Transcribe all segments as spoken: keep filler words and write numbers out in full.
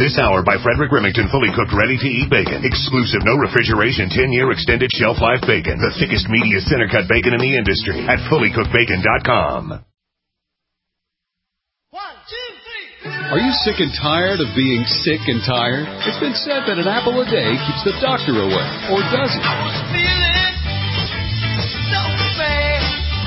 This hour by Frederick Remington, fully cooked, ready-to-eat bacon. Exclusive, no refrigeration, ten-year extended shelf life bacon. The thickest, meatiest, center-cut bacon in the industry at fully cooked bacon dot com. One, two, three. Are you sick and tired of being sick and tired? It's been said that an apple a day keeps the doctor away, or does it? I was feeling so bad.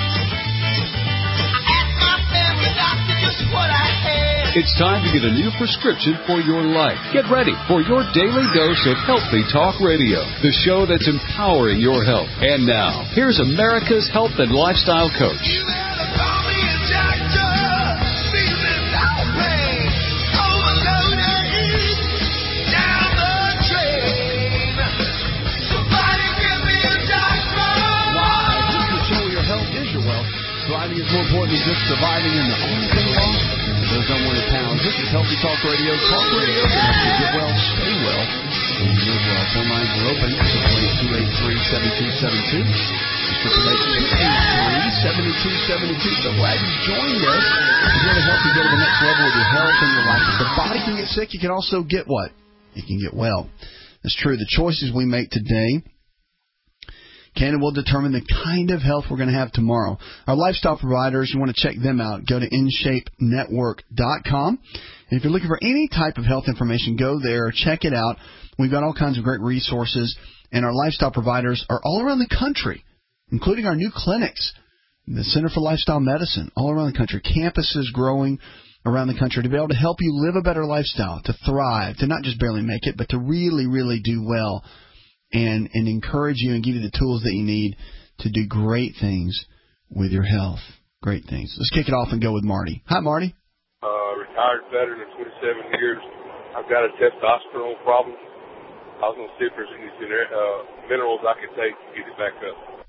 I asked my family doctor just what I had. It's time to get a new prescription for your life. Get ready for your daily dose of Healthy Talk Radio, the show that's empowering your health. And now, here's America's health and lifestyle coach. You better call me a doctor. Feeling no pain. Overloaded. Down the drain. Somebody give me a doctor. Why? Just to show your health is your wealth. Thriving is more important than just surviving in the only thing wrong. Those unwanted pounds. This is Healthy Talk Radio. Talk Radio can help you get well, stay well, and live well. Phone lines are open. two eight three, seven two seven two. two eight three, seven two seven two. So glad you joined us. We're here to help you go to the next level with your health and your life. If the body can get sick, you can also get what? You can get well. That's true. The choices we make today can and will determine the kind of health we're going to have tomorrow. Our lifestyle providers, you want to check them out. Go to in shape network dot com. And if you're looking for any type of health information, go there, check it out. We've got all kinds of great resources, and our lifestyle providers are all around the country, including our new clinics, the Center for Lifestyle Medicine, all around the country. Campuses growing around the country to be able to help you live a better lifestyle, to thrive, to not just barely make it, but to really, really do well. And, and encourage you and give you the tools that you need to do great things with your health. Great things. Let's kick it off and go with Marty. Hi, Marty. Uh, retired veteran of twenty-seven years. I've got a testosterone problem. I was going to see if there's any uh, minerals I could take to get it back up.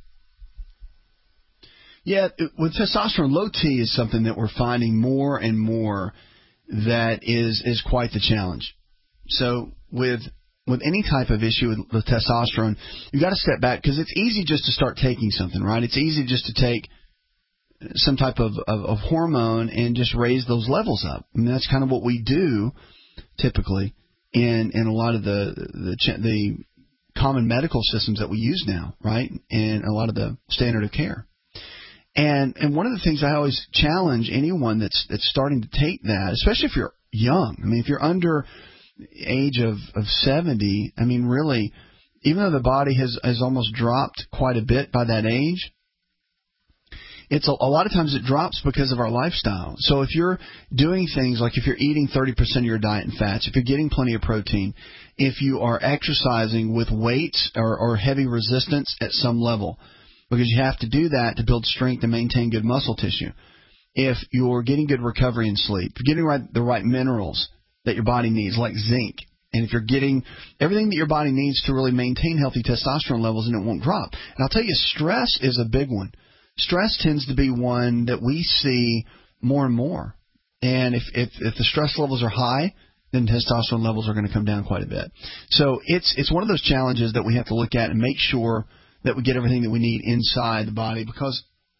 Yeah, with testosterone, low T is something that we're finding more and more that is, is quite the challenge. So with... With any type of issue with, with testosterone, you've got to step back because it's easy just to start taking something, right? It's easy just to take some type of, of, of hormone and just raise those levels up. I mean, that's kind of what we do typically in, in a lot of the, the the common medical systems that we use now, right? And a lot of the standard of care. And and one of the things I always challenge anyone that's that's starting to take that, especially if you're young. I mean, if you're under age of, of seventy, I mean, really, even though the body has, has almost dropped quite a bit by that age, it's a, a lot of times it drops because of our lifestyle. So if you're doing things like if you're eating thirty percent of your diet in fats, if you're getting plenty of protein, if you are exercising with weights or, or heavy resistance at some level, because you have to do that to build strength and maintain good muscle tissue. If you're getting good recovery and sleep, if you're getting right, the right minerals that your body needs, like zinc, and if you're getting everything that your body needs to really maintain healthy testosterone levels, and it won't drop. And I'll tell you, stress is a big one. Stress tends to be one that we see more and more. And if, if, if the stress levels are high, then testosterone levels are going to come down quite a bit. So it's it's one of those challenges that we have to look at and make sure that we get everything that we need inside the body, because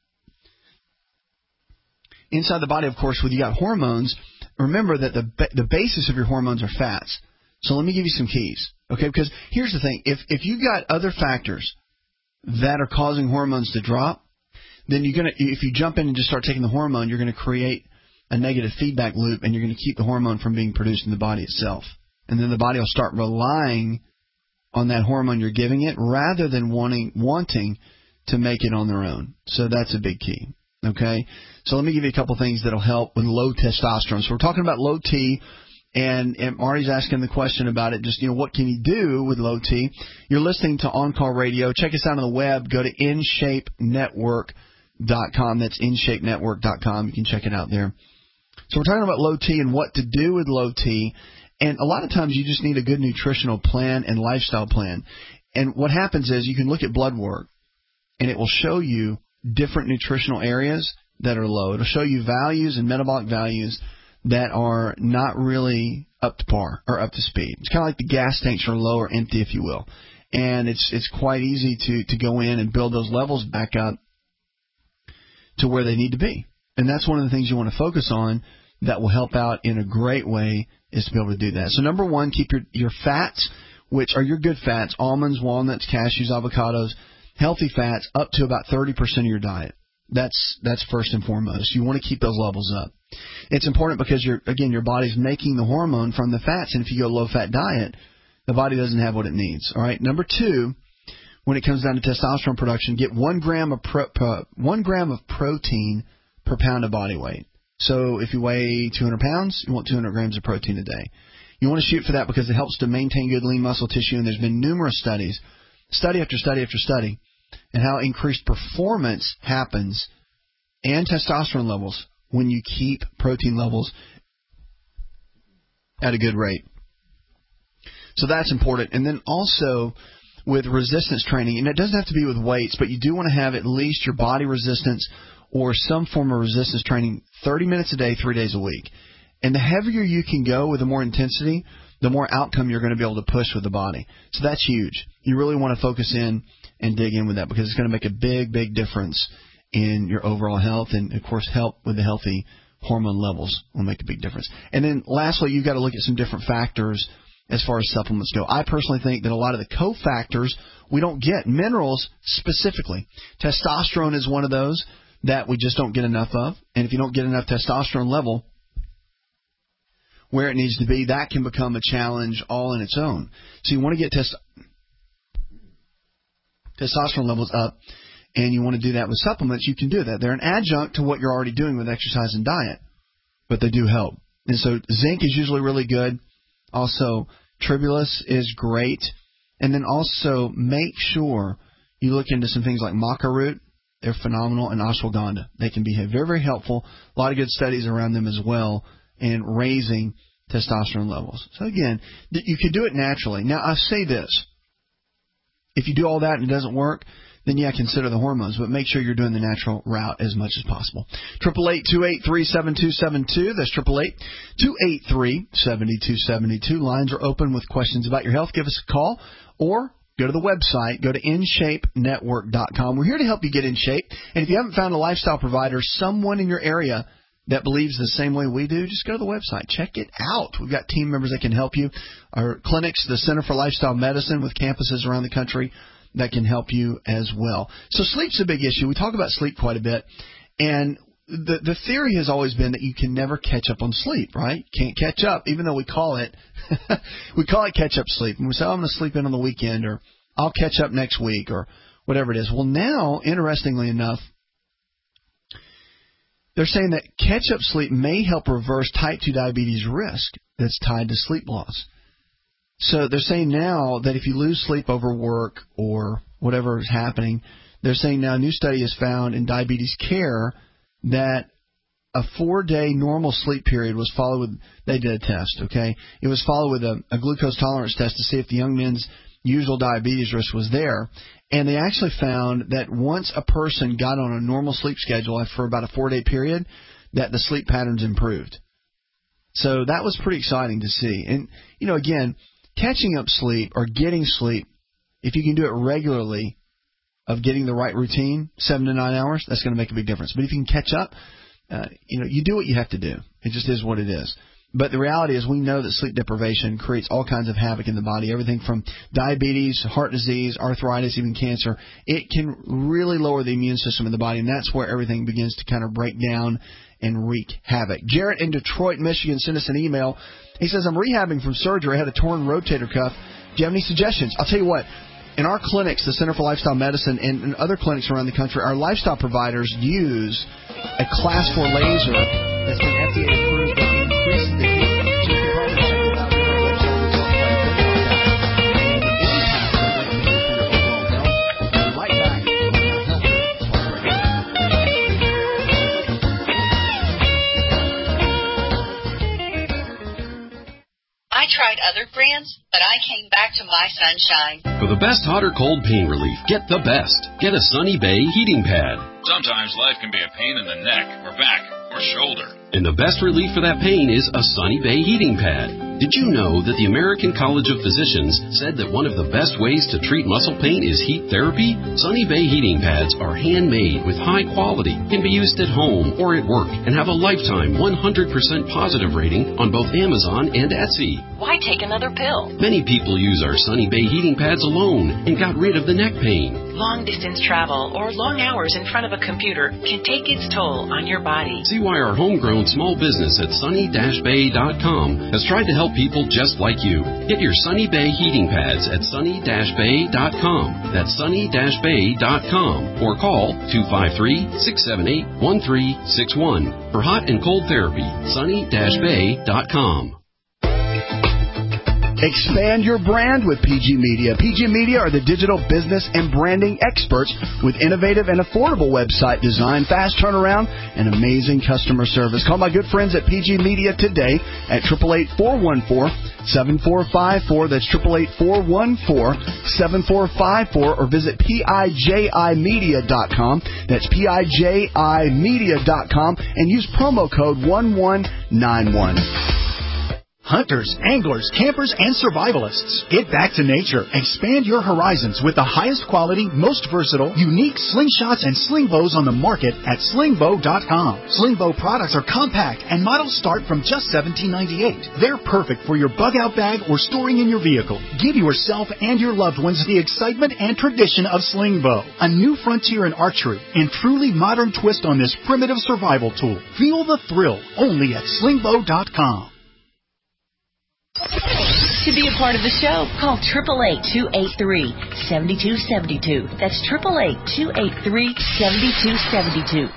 inside the body, of course, when you got hormones, remember that the the basis of your hormones are fats. So let me give you some keys, okay? Because here's the thing. If if you've got other factors that are causing hormones to drop, then you're going to, if you jump in and just start taking the hormone, you're going to create a negative feedback loop, and you're going to keep the hormone from being produced in the body itself. And then the body will start relying on that hormone you're giving it rather than wanting wanting to make it on their own. So that's a big key. Okay, so let me give you a couple things that will help with low testosterone. So we're talking about low T, and, and Marty's asking the question about it. Just, you know, what can you do with low T? You're listening to On Call Radio. Check us out on the web. Go to in shape network dot com. That's in shape network dot com. You can check it out there. So we're talking about low T and what to do with low T. And a lot of times you just need a good nutritional plan and lifestyle plan. And what happens is you can look at blood work, and it will show you different nutritional areas that are low. It'll show you values and metabolic values that are not really up to par or up to speed. It's kind of like the gas tanks are low or empty, if you will. And it's it's quite easy to, to go in and build those levels back up to where they need to be. And that's one of the things you want to focus on that will help out in a great way is to be able to do that. So number one, keep your, your fats, which are your good fats, almonds, walnuts, cashews, avocados, healthy fats, up to about thirty percent of your diet. That's that's first and foremost. You want to keep those levels up. It's important because, you're, again, your body's making the hormone from the fats, and if you go low-fat diet, the body doesn't have what it needs. All right. Number two, when it comes down to testosterone production, get one gram of pro, uh, one gram of protein per pound of body weight. So if you weigh two hundred pounds, you want two hundred grams of protein a day. You want to shoot for that because it helps to maintain good lean muscle tissue, and there's been numerous studies, study after study after study, and how increased performance happens and testosterone levels when you keep protein levels at a good rate. So that's important. And then also with resistance training, and it doesn't have to be with weights, but you do want to have at least your body resistance or some form of resistance training thirty minutes a day, three days a week. And the heavier you can go with the more intensity, the more outcome you're going to be able to push with the body. So that's huge. You really want to focus in and dig in with that because it's going to make a big, big difference in your overall health and, of course, help with the healthy hormone levels will make a big difference. And then lastly, you've got to look at some different factors as far as supplements go. I personally think that a lot of the cofactors we don't get, minerals specifically. Testosterone is one of those that we just don't get enough of. And if you don't get enough testosterone level where it needs to be, that can become a challenge all in its own. So you want to get test- testosterone levels up, and you want to do that with supplements. You can do that. They're an adjunct to what you're already doing with exercise and diet, but they do help. And so zinc is usually really good. Also, tribulus is great. And then also make sure you look into some things like maca root. They're phenomenal. And ashwagandha. They can be very, very helpful. A lot of good studies around them as well in raising testosterone levels. So again, you can do it naturally. Now, I say this. If you do all that and it doesn't work, then yeah, consider the hormones, but make sure you're doing the natural route as much as possible. eight eight eight, two eight three, seven two seven two. That's eight eight eight, two eight three, seven two seven two. Lines are open with questions about your health. Give us a call or go to the website. Go to in shape network dot com. We're here to help you get in shape. And if you haven't found a lifestyle provider, someone in your area that believes the same way we do, just go to the website. Check it out. We've got team members that can help you. Our clinics, the Center for Lifestyle Medicine with campuses around the country, that can help you as well. So sleep's a big issue. We talk about sleep quite a bit. And the the theory has always been that you can never catch up on sleep, right? Can't catch up, even though we call it we call it catch-up sleep. And we say, oh, I'm going to sleep in on the weekend, or I'll catch up next week, or whatever it is. Well, now, interestingly enough, they're saying that catch-up sleep may help reverse type two diabetes risk that's tied to sleep loss. So they're saying now that if you lose sleep over work or whatever is happening, they're saying now a new study has found in diabetes care that a four-day normal sleep period was followed with, they did a test, okay? It was followed with a, a glucose tolerance test to see if the young men's usual diabetes risk was there. And they actually found that once a person got on a normal sleep schedule for about a four-day period, that the sleep patterns improved. So that was pretty exciting to see. And, you know, again, catching up sleep or getting sleep, if you can do it regularly, of getting the right routine, seven to nine hours, that's going to make a big difference. But if you can catch up, uh, you know, you do what you have to do. It just is what it is. But the reality is we know that sleep deprivation creates all kinds of havoc in the body, everything from diabetes, heart disease, arthritis, even cancer. It can really lower the immune system in the body, and that's where everything begins to kind of break down and wreak havoc. Jarrett in Detroit, Michigan, sent us an email. He says, I'm rehabbing from surgery. I had a torn rotator cuff. Do you have any suggestions? I'll tell you what. In our clinics, the Center for Lifestyle Medicine, and in other clinics around the country, our lifestyle providers use a class four laser that's been F D A approved that increases the heat. So you can probably check it out on our website. We talk quite a bit about that. And the impact that that can make for your overall health. And right back on our Health Talk Radio. I tried other brands, but I came back to My Sunshine. For the best hot or cold pain relief, get the best. Get a Sunny Bay heating pad. Sometimes life can be a pain in the neck or back or shoulder. And the best relief for that pain is a Sunny Bay heating pad. Did you know that the American College of Physicians said that one of the best ways to treat muscle pain is heat therapy? Sunny Bay heating pads are handmade with high quality, can be used at home or at work, and have a lifetime one hundred percent positive rating on both Amazon and Etsy. Why take another pill? Many people use our Sunny Bay heating pads alone and got rid of the neck pain. Long-distance travel or long hours in front of a computer can take its toll on your body. See why our homegrown small business at sunny dash bay dot com has tried to help people just like you. Get your Sunny Bay heating pads at sunny dash bay dot com. That's sunny dash bay dot com. Or call two five three, six seven eight, one three six one. For hot and cold therapy, sunny dash bay dot com. Expand your brand with P G Media. P G Media are the digital business and branding experts with innovative and affordable website design, fast turnaround, and amazing customer service. Call my good friends at P G Media today at eight eight eight, four one four, seven four five four. That's eight eight eight, four one four, seven four five four. Or visit piji media dot com. That's piji media dot com and use promo code one one nine one. Hunters, anglers, campers, and survivalists. Get back to nature. Expand your horizons with the highest quality, most versatile, unique slingshots and sling bows on the market at sling bow dot com. Sling bow products are compact and models start from just seventeen ninety-eight. They're perfect for your bug-out bag or storing in your vehicle. Give yourself and your loved ones the excitement and tradition of sling bow, a new frontier in archery and truly modern twist on this primitive survival tool. Feel the thrill only at sling bow dot com. To be a part of the show, call eight eight eight, two eight three, seven two seven two. That's eight eight eight, two eight three, seven two seven two.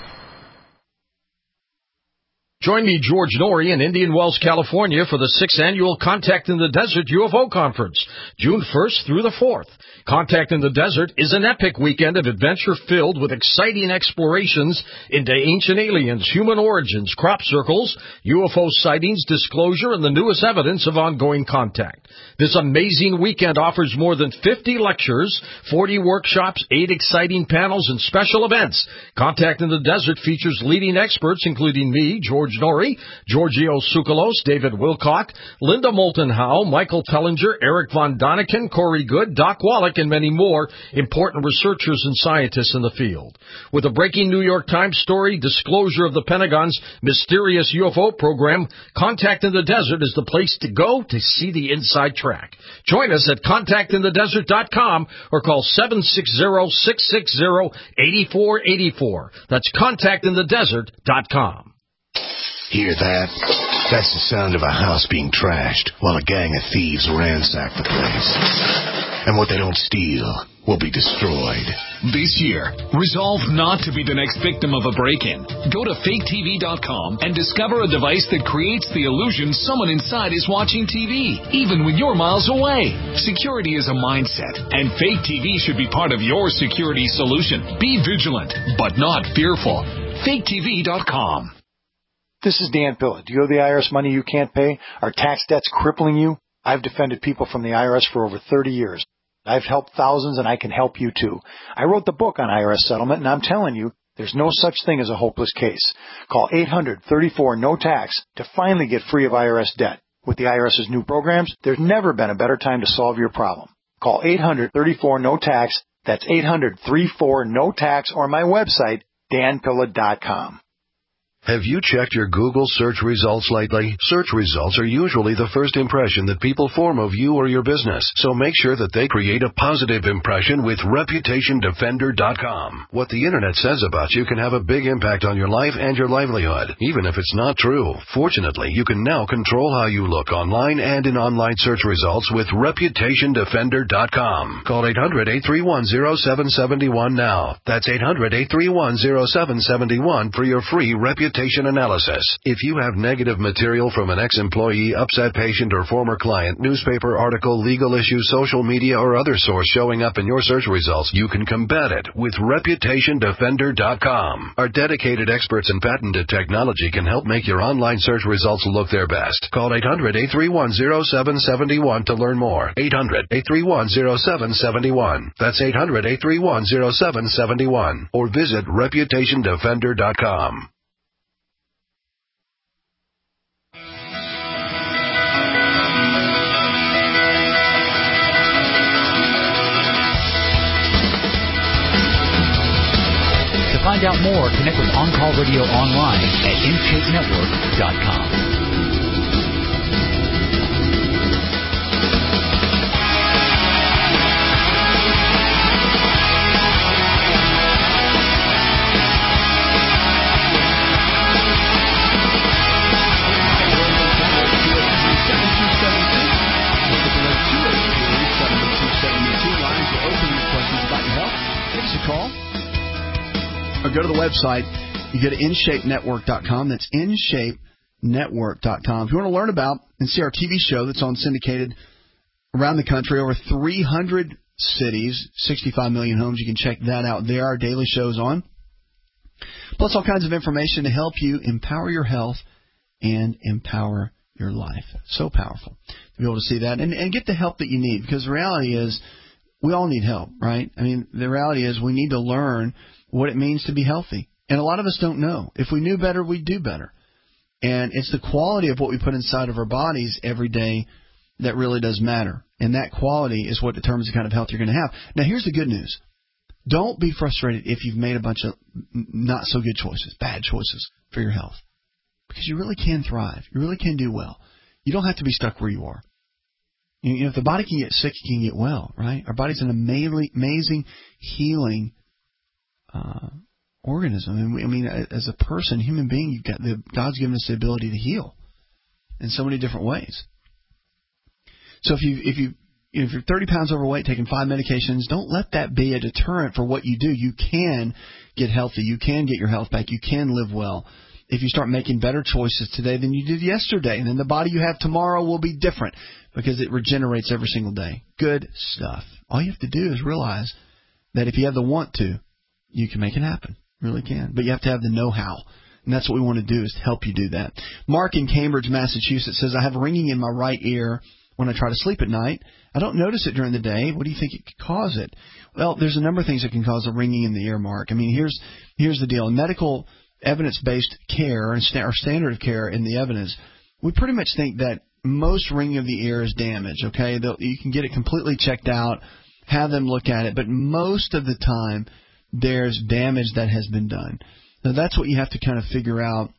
Join me, George Norrie, in Indian Wells, California for the sixth annual Contact in the Desert U F O Conference, June first through the fourth. Contact in the Desert is an epic weekend of adventure filled with exciting explorations into ancient aliens, human origins, crop circles, U F O sightings, disclosure, and the newest evidence of ongoing contact. This amazing weekend offers more than fifty lectures, forty workshops, eight exciting panels, and special events. Contact in the Desert features leading experts, including me, George Norrie, Giorgio Tsoukalos, David Wilcock, Linda Moulton Howe, Michael Tellinger, Eric Von Daniken, Corey Good, Doc Wallach, and many more important researchers and scientists in the field. With a breaking New York Times story, disclosure of the Pentagon's mysterious U F O program, Contact in the Desert is the place to go to see the inside track. Join us at contact in the desert dot com or call seven six zero, six six zero, eight four eight four. That's contact in the desert dot com. Hear that? That's the sound of a house being trashed while a gang of thieves ransack the place. And what they don't steal will be destroyed. This year, resolve not to be the next victim of a break-in. Go to fake T V dot com and discover a device that creates the illusion someone inside is watching T V, even when you're miles away. Security is a mindset, and Fake T V should be part of your security solution. Be vigilant, but not fearful. fake T V dot com. This is Dan Pilla. Do you owe the I R S money you can't pay? Are tax debts crippling you? I've defended people from the I R S for over thirty years. I've helped thousands, and I can help you too. I wrote the book on I R S settlement, and I'm telling you, there's no such thing as a hopeless case. Call eight hundred, thirty-four, no tax to finally get free of I R S debt. With the IRS's new programs, there's never been a better time to solve your problem. Call eight hundred, thirty-four, no tax. That's eight hundred, thirty-four, no tax, or my website, dan pilla dot com. Have you checked your Google search results lately? Search results are usually the first impression that people form of you or your business, so make sure that they create a positive impression with reputation defender dot com. What the Internet says about you can have a big impact on your life and your livelihood, even if it's not true. Fortunately, you can now control how you look online and in online search results with reputation defender dot com. Call eight hundred, eight three one, zero seven seven one now. That's eight hundred, eight three one, zero seven seven one for your free reputation analysis. If you have negative material from an ex-employee, upset patient, or former client, newspaper article, legal issue, social media, or other source showing up in your search results, you can combat it with reputation defender dot com. Our dedicated experts in patented technology can help make your online search results look their best. Call eight hundred, eight three one, zero seven seven one to learn more. eight hundred, eight three one, zero seven seven one. That's eight hundred, eight three one, zero seven seven one. Or visit reputation defender dot com. find out more, connect with On Call Radio online at in shape network dot com. Or go to the website. You go to in shape network dot com. That's in shape network dot com. If you want to learn about and see our T V show that's on syndicated around the country, over three hundred cities, sixty-five million homes, you can check that out there. Our daily show's on. Plus all kinds of information to help you empower your health and empower your life. So powerful to be able to see that and, and get the help that you need, because the reality is we all need help, right? I mean, the reality is we need to learn what it means to be healthy. And a lot of us don't know. If we knew better, we'd do better. And it's the quality of what we put inside of our bodies every day that really does matter. And that quality is what determines the kind of health you're going to have. Now, here's the good news. Don't be frustrated if you've made a bunch of not so good choices, bad choices for your health. Because you really can thrive. You really can do well. You don't have to be stuck where you are. You know, if the body can get sick, it can get well, right? Our body's an amazing, amazing healing Uh, organism. And we, I mean, as a person, human being, you've got the God's given us the ability to heal in so many different ways. So if you if you if you're thirty pounds overweight, taking five medications, don't let that be a deterrent for what you do. You can get healthy. You can get your health back. You can live well if you start making better choices today than you did yesterday. And then the body you have tomorrow will be different because it regenerates every single day. Good stuff. All you have to do is realize that if you have the want to, you can make it happen. Really can. But you have to have the know-how. And that's what we want to do, is to help you do that. Mark in Cambridge, Massachusetts says, I have ringing in my right ear when I try to sleep at night. I don't notice it during the day. What do you think it could cause it? Well, there's a number of things that can cause a ringing in the ear, Mark. I mean, here's here's the deal. In medical evidence-based care and sta- or standard of care in the evidence, we pretty much think that most ringing of the ear is damage, okay? They'll, you can get it completely checked out, have them look at it, but most of the time there's damage that has been done. Now, that's what you have to kind of figure out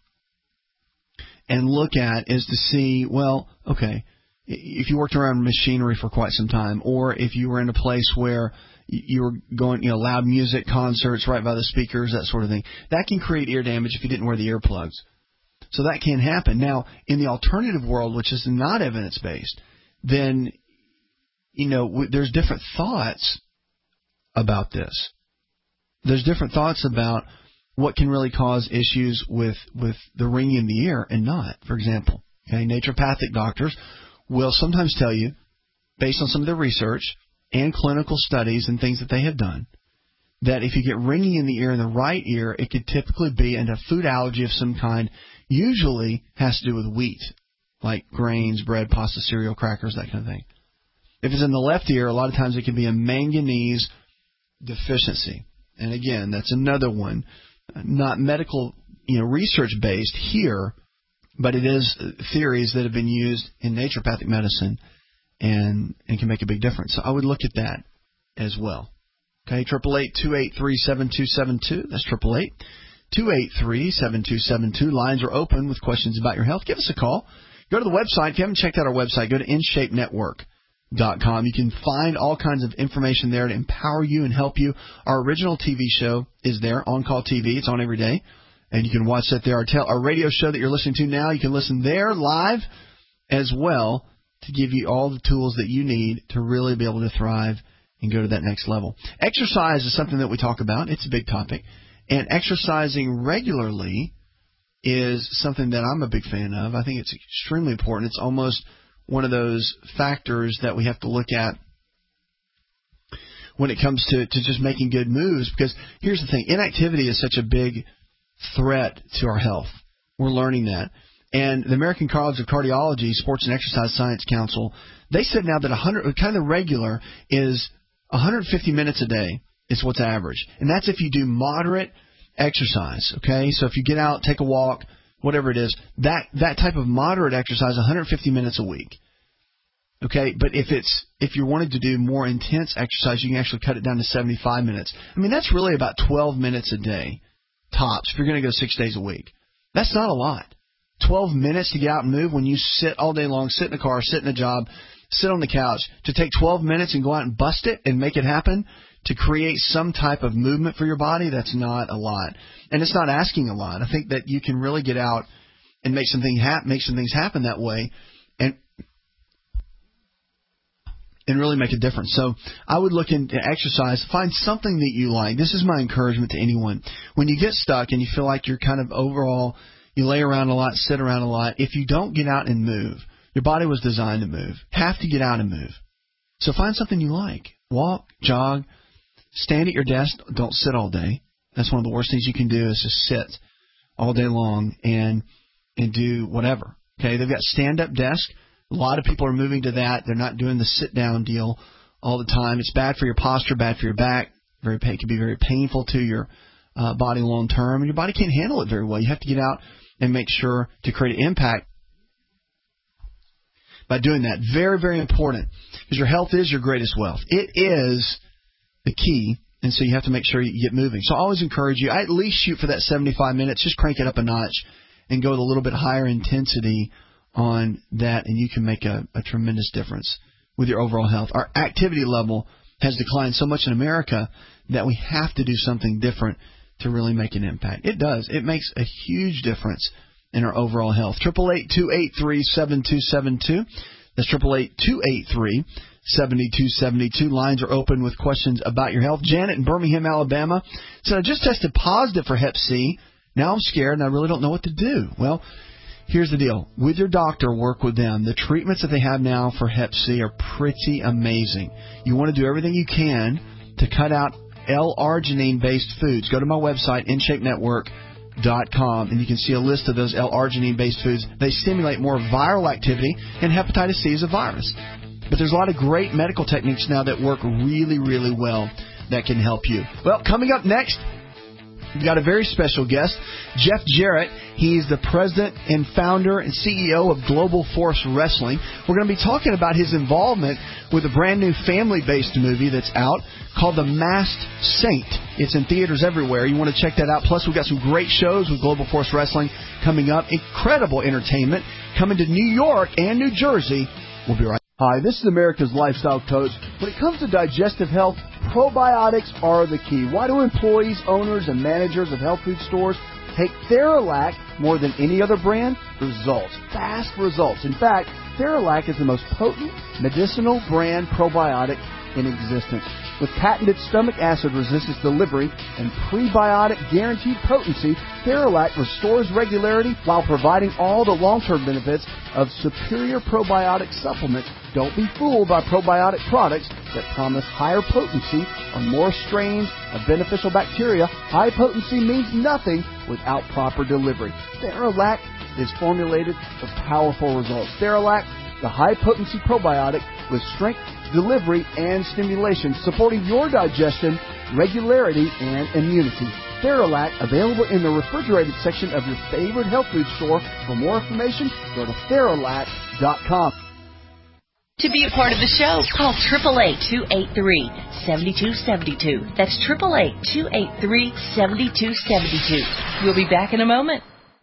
and look at, is to see, well, okay, if you worked around machinery for quite some time, or if you were in a place where you were going, you know, loud music, concerts right by the speakers, that sort of thing, that can create ear damage if you didn't wear the earplugs. So that can happen. Now, in the alternative world, which is not evidence-based, then, you know, w- there's different thoughts about this. There's different thoughts about what can really cause issues with, with the ringing in the ear and not. For example, okay, naturopathic doctors will sometimes tell you, based on some of their research and clinical studies and things that they have done, that if you get ringing in the ear in the right ear, it could typically be a food allergy of some kind, usually has to do with wheat, like grains, bread, pasta, cereal, crackers, that kind of thing. If it's in the left ear, a lot of times it can be a manganese deficiency. And again, that's another one, not medical, you know, research-based here, but it is theories that have been used in naturopathic medicine and, and can make a big difference. So I would look at that as well. Okay, eight eight eight, two eight three, seven two seven two. That's eight eight eight, two eight three, seven two seven two. Lines are open with questions about your health. Give us a call. Go to the website. If you haven't checked out our website, go to in shape network dot com. You can find all kinds of information there to empower you and help you. Our original T V show is there, On Call T V. It's on every day, and you can watch that there. Our, tel- our radio show that you're listening to now, you can listen there live as well to give you all the tools that you need to really be able to thrive and go to that next level. Exercise is something that we talk about. It's a big topic. And exercising regularly is something that I'm a big fan of. I think it's extremely important. It's almost one of those factors that we have to look at when it comes to, to just making good moves. Because here's the thing. Inactivity is such a big threat to our health. We're learning that. And the American College of Cardiology, Sports and Exercise Science Council, they said now that one hundred, kind of regular is one hundred fifty minutes a day is what's average. And that's if you do moderate exercise, okay? So if you get out, take a walk, whatever it is, that, that type of moderate exercise, one hundred fifty minutes a week. Okay, but if it's if you wanted to do more intense exercise, you can actually cut it down to seventy-five minutes. I mean, that's really about twelve minutes a day tops, if you're going to go six days a week. That's not a lot. twelve minutes to get out and move when you sit all day long, sit in a car, sit in a job, sit on the couch. To take twelve minutes and go out and bust it and make it happen, to create some type of movement for your body, that's not a lot. And it's not asking a lot. I think that you can really get out and make something hap- make some things happen that way and and really make a difference. So I would look into exercise. Find something that you like. This is my encouragement to anyone. When you get stuck and you feel like you're kind of overall, you lay around a lot, sit around a lot, if you don't get out and move, your body was designed to move. Have to get out and move. So find something you like. Walk, jog, stand at your desk. Don't sit all day. That's one of the worst things you can do is just sit all day long and and do whatever. Okay, they've got stand-up desk. A lot of people are moving to that. They're not doing the sit-down deal all the time. It's bad for your posture, bad for your back. Very, it can be very painful to your uh, body long term, and your body can't handle it very well. You have to get out and make sure to create an impact by doing that. Very, very important, because your health is your greatest wealth. It is the key, and so you have to make sure you get moving. So I always encourage you, I at least shoot for that seventy-five minutes. Just crank it up a notch and go with a little bit higher intensity on that, and you can make a, a tremendous difference with your overall health. Our activity level has declined so much in America that we have to do something different to really make an impact. It does. It makes a huge difference in our overall health. eight eight eight, two eight three, seven two seven two. That's eight eight eight, two eight three, seven two seven two. Lines are open with questions about your health. Janet in Birmingham, Alabama said, I just tested positive for hep C. Now I'm scared and I really don't know what to do. Well, here's the deal. With your doctor, work with them. The treatments that they have now for hep C are pretty amazing. You want to do everything you can to cut out L-arginine-based foods. Go to my website, in shape network dot com, and you can see a list of those L-arginine-based foods. They stimulate more viral activity, and hepatitis C is a virus. But there's a lot of great medical techniques now that work really, really well that can help you. Well, coming up next, we've got a very special guest, Jeff Jarrett. He's the president and founder and C E O of Global Force Wrestling. We're going to be talking about his involvement with a brand new family-based movie that's out called The Masked Saint. It's in theaters everywhere. You want to check that out. Plus, we've got some great shows with Global Force Wrestling coming up. Incredible entertainment coming to New York and New Jersey. We'll be right back. Hi, this is America's Lifestyle Coach. When it comes to digestive health, probiotics are the key. Why do employees, owners, and managers of health food stores take Theralac more than any other brand? Results. Fast results. In fact, Theralac is the most potent medicinal brand probiotic in existence. With patented stomach acid resistance delivery and prebiotic guaranteed potency, Theralac restores regularity while providing all the long-term benefits of superior probiotic supplements. Don't be fooled by probiotic products that promise higher potency or more strains of beneficial bacteria. High potency means nothing without proper delivery. Theralac is formulated for powerful results. Theralac, the high-potency probiotic with strength, delivery, and stimulation, supporting your digestion, regularity, and immunity. Theralac, available in the refrigerated section of your favorite health food store. For more information, go to Theralac dot com. To be a part of the show, call eight eight eight, two eight three, seven two seven two. That's eight eight eight, two eight three, seven two seven two. We'll be back in a moment.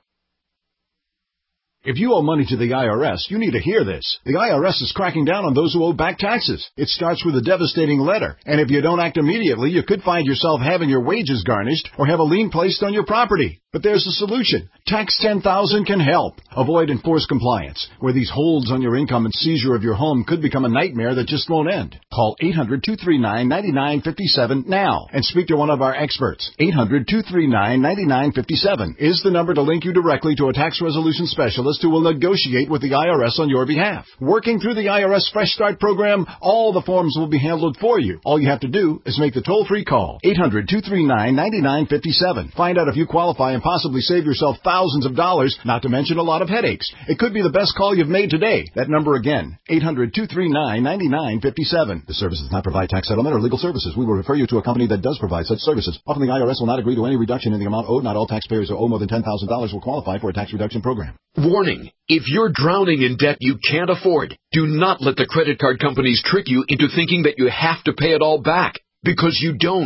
If you owe money to the I R S, you need to hear this. The I R S is cracking down on those who owe back taxes. It starts with a devastating letter, and if you don't act immediately, you could find yourself having your wages garnished or have a lien placed on your property. But there's a solution. Tax ten thousand can help. Avoid enforced compliance, where these holds on your income and seizure of your home could become a nightmare that just won't end. Call eight hundred, two three nine, nine nine five seven now and speak to one of our experts. eight hundred, two three nine, nine nine five seven is the number to link you directly to a tax resolution specialist who will negotiate with the I R S on your behalf. Working through the I R S Fresh Start program, all the forms will be handled for you. All you have to do is make the toll-free call. eight hundred, two three nine, nine nine five seven. Find out if you qualify and possibly save yourself thousands of dollars, not to mention a lot of headaches. It could be the best call you've made today. That number again, eight hundred, two three nine, nine nine five seven. The service does not provide tax settlement or legal services. We will refer you to a company that does provide such services. Often the I R S will not agree to any reduction in the amount owed. Not all taxpayers who owe more than ten thousand dollars will qualify for a tax reduction program. Warning. If you're drowning in debt you can't afford, do not let the credit card companies trick you into thinking that you have to pay it all back, because you don't.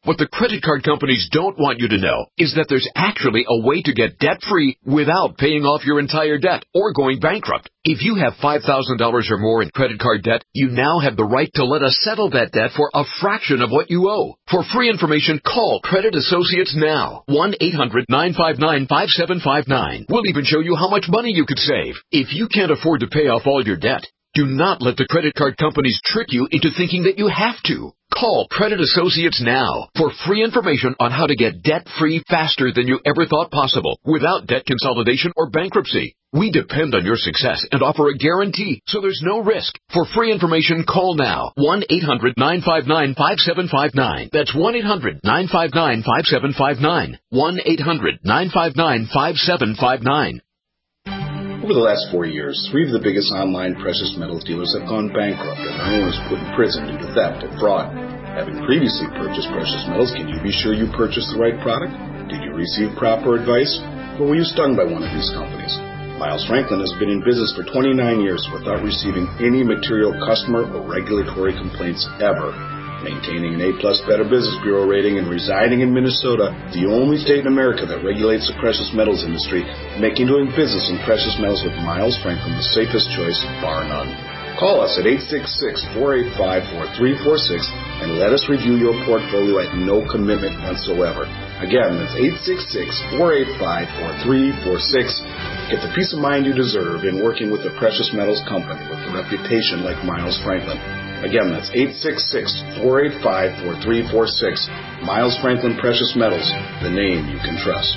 What the credit card companies don't want you to know is that there's actually a way to get debt-free without paying off your entire debt or going bankrupt. If you have five thousand dollars or more in credit card debt, you now have the right to let us settle that debt for a fraction of what you owe. For free information, call Credit Associates now. one eight hundred nine five nine five seven five nine. We'll even show you how much money you could save. If you can't afford to pay off all your debt, do not let the credit card companies trick you into thinking that you have to. Call Credit Associates now for free information on how to get debt-free faster than you ever thought possible without debt consolidation or bankruptcy. We depend on your success and offer a guarantee, so there's no risk. For free information, call now. one eight hundred nine five nine five seven five nine. That's one eight hundred nine five nine five seven five nine. one eight hundred nine five nine five seven five nine. Over the last four years, three of the biggest online precious metals dealers have gone bankrupt and their owners put in prison due to theft and fraud. Having previously purchased precious metals, can you be sure you purchased the right product? Did you receive proper advice? Or were you stung by one of these companies? Miles Franklin has been in business for twenty-nine years without receiving any material customer or regulatory complaints ever. Maintaining an A-plus Better Business Bureau rating and residing in Minnesota, the only state in America that regulates the precious metals industry, making doing business in precious metals with Miles Franklin the safest choice, bar none. Call us at eight six six, four eight five, four three four six and let us review your portfolio at no commitment whatsoever. Again, that's eight six six, four eight five, four three four six. Get the peace of mind you deserve in working with a precious metals company with a reputation like Miles Franklin. Again, that's eight six six, four eight five, four three four six. Miles Franklin Precious Metals, the name you can trust.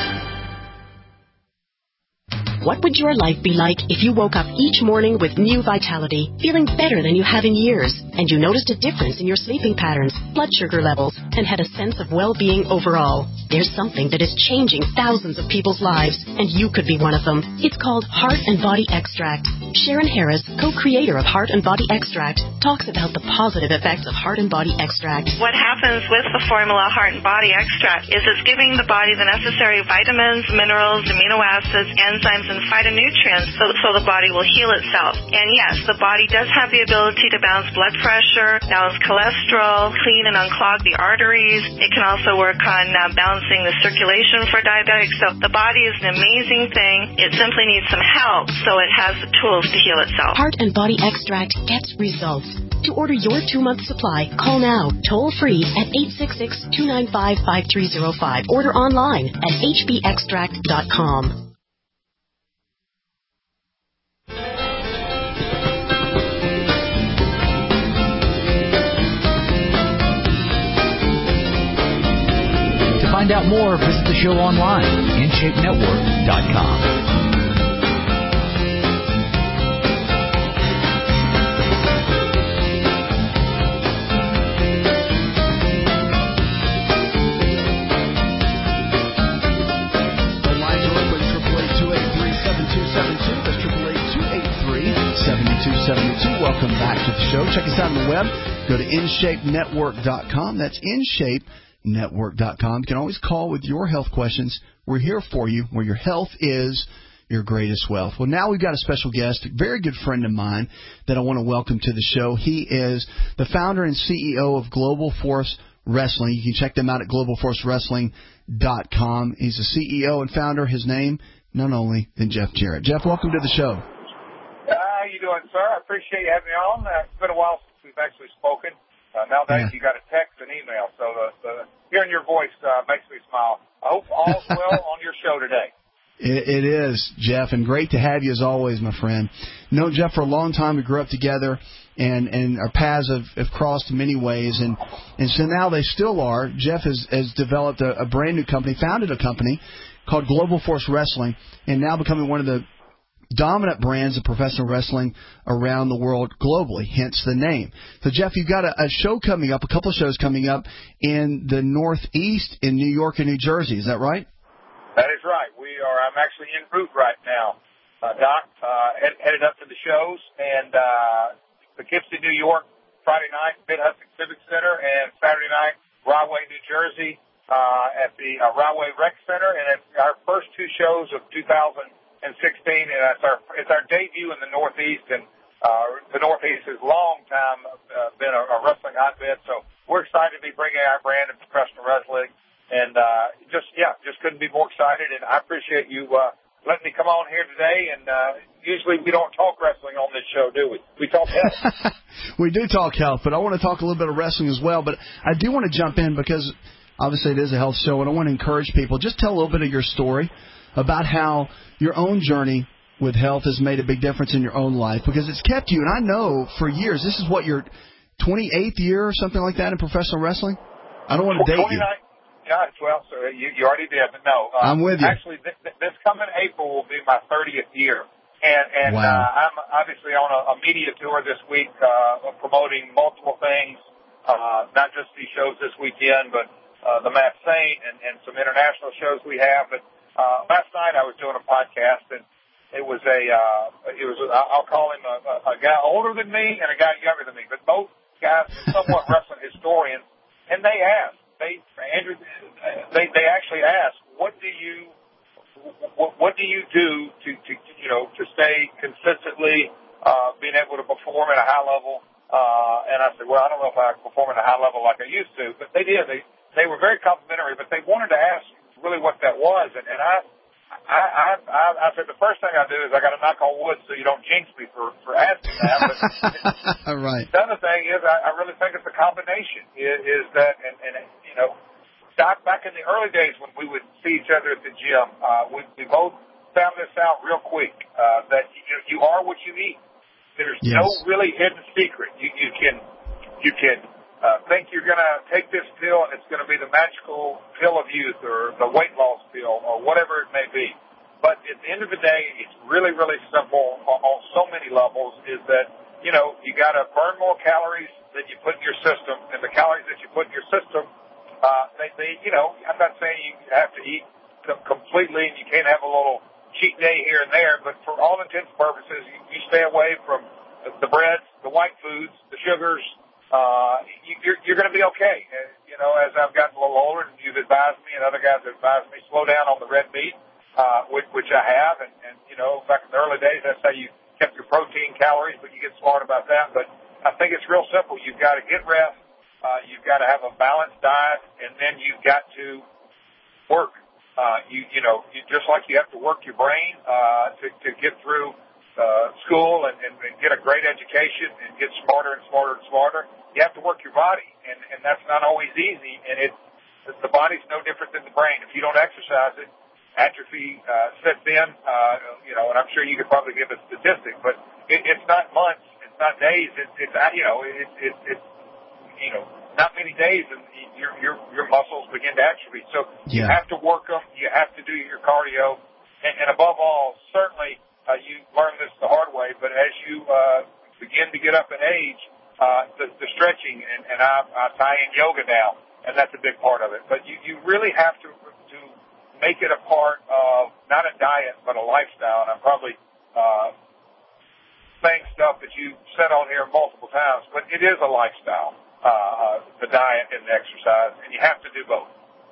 What would your life be like if you woke up each morning with new vitality, feeling better than you have in years, and you noticed a difference in your sleeping patterns, blood sugar levels, and had a sense of well-being overall? There's something that is changing thousands of people's lives, and you could be one of them. It's called Heart and Body Extract. Sharon Harris, co-creator of Heart and Body Extract, talks about the positive effects of Heart and Body Extract. What happens with the formula Heart and Body Extract is it's giving the body the necessary vitamins, minerals, amino acids, enzymes, and phytonutrients so, so the body will heal itself. And yes, the body does have the ability to balance blood pressure, balance cholesterol, clean and unclog the arteries. It can also work on uh, balancing the circulation for diabetics. So the body is an amazing thing. It simply needs some help so it has the tools to heal itself. Heart and Body Extract gets results. To order your two-month supply, call now, toll-free at eight six six, two nine five, five three zero five. Order online at h b extract dot com. To find out more, visit the show online, in shape network dot com. Welcome back to the show. Check us out on the web. Go to in shape network dot com. That's in shape network dot com. You can always call with your health questions. We're here for you, where your health is your greatest wealth. Well, now we've got a special guest, a very good friend of mine that I want to welcome to the show. He is the founder and C E O of Global Force Wrestling. You can check them out at global force wrestling dot com. He's the C E O and founder. His name, none only than Jeff Jarrett. Jeff, welcome to the show. How you doing, sir? I appreciate you having me on. Uh, it's been a while since we've actually spoken. Uh, nowadays, yeah. You got a text and email, so the, the, hearing your voice uh, makes me smile. I hope all's well on your show today. It, it is, Jeff, and great to have you as always, my friend. Known Jeff for a long time. We grew up together, and, and our paths have, have crossed in many ways, and, and so now they still are. Jeff has, has developed a, a brand new company, founded a company called Global Force Wrestling, and now becoming one of the dominant brands of professional wrestling around the world globally, hence the name. So, Jeff, you've got a, a show coming up, a couple of shows coming up in the Northeast in New York and New Jersey. Is that right? That is right. We are. I'm actually en route right now, uh, Doc, uh, head, headed up to the shows, and uh, Poughkeepsie, New York, Friday night, Mid-Hudson Civic Center, and Saturday night, Rahway, New Jersey, uh, at the uh, Rahway Rec Center, and it's our first two shows of two thousand sixteen, and it's our it's our debut in the Northeast, and uh, the Northeast has long time uh, been a, a wrestling hotbed. So we're excited to be bringing our brand of professional wrestling. And uh, just, yeah, just couldn't be more excited. And I appreciate you uh, letting me come on here today. And uh, usually we don't talk wrestling on this show, do we? We talk health. We do talk health, but I want to talk a little bit of wrestling as well. But I do want to jump in because obviously it is a health show, and I want to encourage people. Just tell a little bit of your story about how your own journey with health has made a big difference in your own life, because it's kept you. And I know for years, this is what, your twenty-eighth year or something like that in professional wrestling? I don't want to date you. Yeah, well, so you, you already did, but no. Uh, I'm with you. Actually, this, this coming April will be my thirtieth year. And, and wow. uh, I'm obviously on a, a media tour this week, uh, promoting multiple things, uh, not just these shows this weekend, but uh, the Matt Saint and, and some international shows we have. But uh, last night I was doing a podcast, and it was a, uh, it was, I'll call him a, a guy older than me and a guy younger than me, but both guys are somewhat wrestling historians, and they asked. They, Andrew, they, they actually ask, what do you, what, what do you do to, to, you know, to stay consistently, uh, being able to perform at a high level? Uh, and I said, well, I don't know if I perform at a high level like I used to, but they did. They, they were very complimentary, but they wanted to ask really what that was. And, and I, I, I, I, I said, the first thing I do is I got to knock on wood so you don't jinx me for, for asking that. But right. The other thing is I, I really think it's a combination is, is that, and, and, you know, Doc, back in the early days when we would see each other at the gym, uh, we, we both found this out real quick, uh, that you, you are what you eat. There's yes. no really hidden secret. You, you can, you can, Uh, think you're going to take this pill and it's going to be the magical pill of youth or the weight loss pill or whatever it may be. But at the end of the day, it's really, really simple on, on so many levels is that, you know, you got to burn more calories than you put in your system. And the calories that you put in your system, uh, they, they, you know, I'm not saying you have to eat completely and you can't have a little cheat day here and there, but for all intents and purposes, you, you stay away from the breads, the white foods, the sugars. Uh, you, you're, you're going to be okay. Uh, you know, as I've gotten a little older, and you've advised me, and other guys have advised me, slow down on the red meat, uh, which, which I have. And, and, you know, back in the early days, that's how you kept your protein calories, but you get smart about that. But I think it's real simple. You've got to get rest. Uh, you've got to have a balanced diet, and then you've got to work. Uh, you, you know, you, just like you have to work your brain, uh, to, to get through, uh, school and, and, and get a great education and get smarter and smarter and smarter. You have to work your body, and, and that's not always easy, and it, the body's no different than the brain. If you don't exercise it, atrophy uh, sets in, uh, you know, and I'm sure you could probably give a statistic, but it, it's not months, it's not days, it, it's, you know, it, it, it's, you know, not many days, and your, your, your muscles begin to atrophy. So yeah. you have to work them, you have to do your cardio, and, and above all, certainly, uh, you learn this the hard way, but as you uh, begin to get up in age, Uh, the, the stretching, and, and I, I tie in yoga now, and that's a big part of it. But you, you really have to to make it a part of not a diet, but a lifestyle. And I'm probably uh, saying stuff that you said on here multiple times, but it is a lifestyle, uh, the diet and the exercise, and you have to do both.